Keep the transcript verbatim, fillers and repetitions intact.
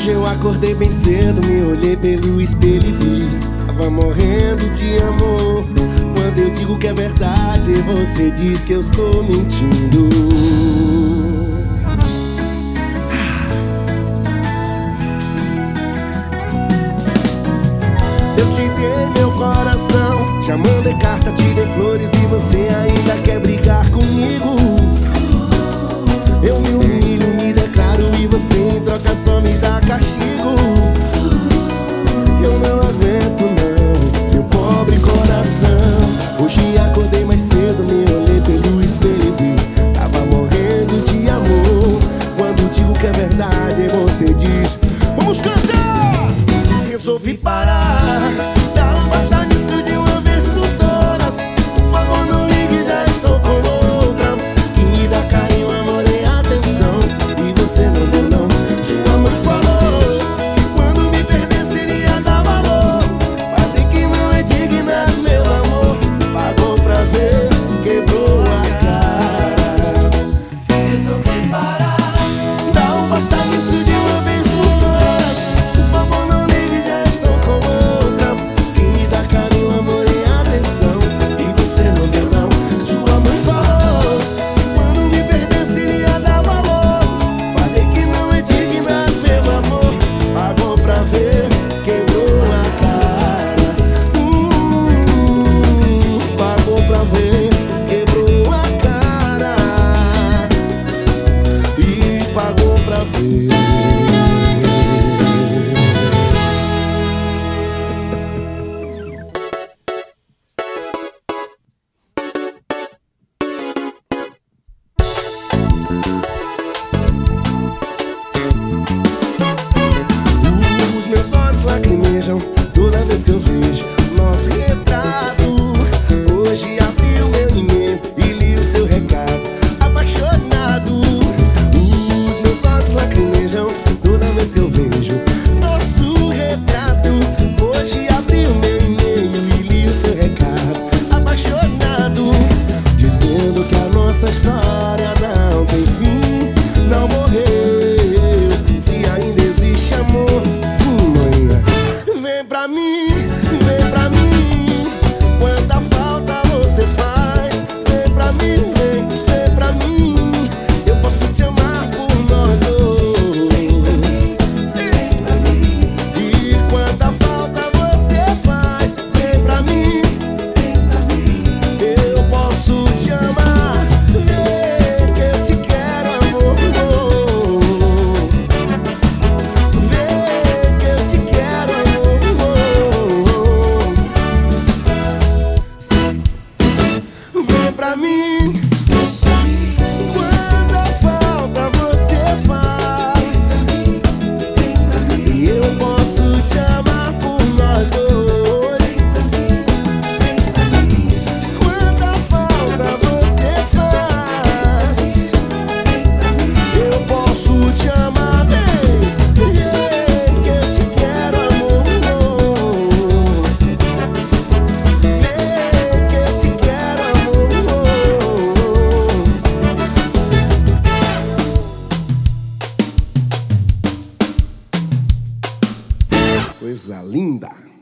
Hoje eu acordei bem cedo, me olhei pelo espelho e vi, tava morrendo de amor. Quando eu digo que é verdade, você diz que eu estou mentindo. Eu te dei meu coração, já mandei carta, te dei flores e você ainda quer brigar comigo. Eu me humilho, me declaro e você em troca só me dá castigo. Eu não aguento não, meu pobre coração. Hoje acordei mais cedo, me olhei pelo espelho e vi, tava morrendo de amor. Quando digo que é verdade, você diz, vamos cantar! Resolvi parar, dá um basta nisso de uma vez por todas. Por favor não ligue, já estou com outra, que me dá carinho, amor e atenção, e você não deu não. Sua mãe falou que quando me perder seria dar valor. Falei que não é digna, meu amor, pagou pra ver, quebrou a cara. Resolvi parar, dá um basta nisso de uma vez por todas. Por favor não ligue, já estou com outra, que me dá carinho, amor e atenção, e você não deu não. Sua mãe falou que quando me perder seria dar valor. Falei que não é digna, meu amor, pagou pra ver, quebrou a cara. uh, Pagou pra ver, quebrou a cara, e pagou pra ver. Os meus olhos lacrimejam toda vez que eu vejo nosso retrato. Hoje abri o meu e-mail e li o seu recado, apaixonado. Os meus olhos lacrimejam toda vez que eu vejo nosso retrato. Hoje abri o meu e-mail e li o seu recado, apaixonado, dizendo que a nossa história não tem fim, não morreu, se ainda existe amor. Sim, manhã, vem pra mim, vem pra mim, quanta falta você faz. Vem pra mim, vem, vem pra mim, eu posso te amar por nós dois. Vem pra mim, e quanta falta você faz. Vem pra mim, vem pra mim, eu posso te amar. Vem que eu te quero, amor. Vem que eu te quero, amor. Vem pra mim, quanta falta você faz, e eu posso te amar por nós dois. Quanta falta você faz, eu posso te amar. Vem, vem que eu te quero, amor. Vem que eu te quero, amor. Coisa linda.